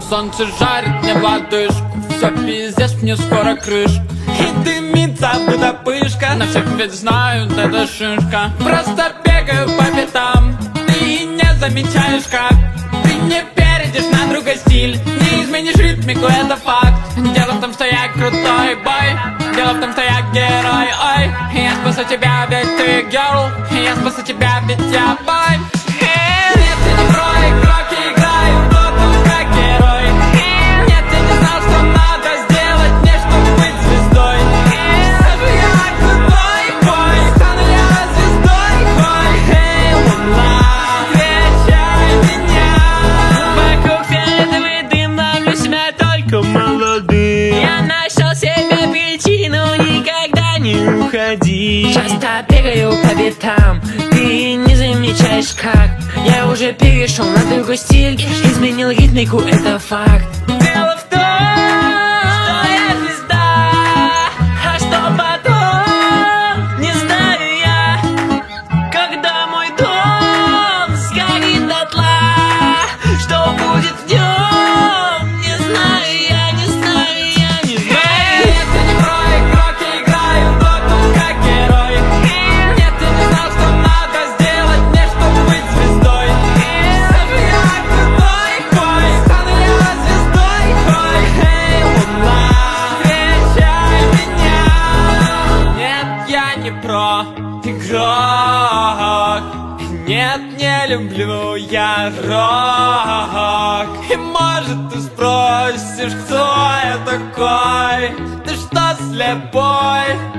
Солнце жарит мне в лодыжку, все пиздец, мне скоро крышка. И дымится пышка, на всех ведь знают, это шишка. Просто бегаю по пятам, ты не замечаешь как. Ты не перейдешь на другой стиль, не изменишь ритмику, это факт. Дело в том, что я крутой бой, дело в том, что я герой, ой. Я спасу тебя, ведь ты герл, я спасу тебя, ведь я бой. Нет, ты не про игроки, играю в доту как герой. Нет, ты не знал, что надо сделать мне, чтобы быть звездой. Скажу я крутой бой, стану я звездой, бой. Эй, луна, встречай меня. Вокруг фиолетовый дым, ловлю себя только молодым. Я нашел себе причину никогда не уходить. Часто бегаю по пятам, ты не замечаешь как. Я уже перешел на другой стиль, изменил ритмику, это факт. Дело в том, что я звезда, а что потом, не знаю я. Когда мой дом сгорит дотла, что будет днем, не знаю я, не знаю я, не знаю. Нет, ты не про игроки, играю в доту как герой. Нет, ты не знал, что надо сделать мне, чтобы быть звездой. Скажу я крутой бой, стану я звездой, бой. Эй, луна, встречай меня. Нет, я не про игрок. Нет, не люблю я рок. И может ты спросишь, кто я такой? Ты что, слепой?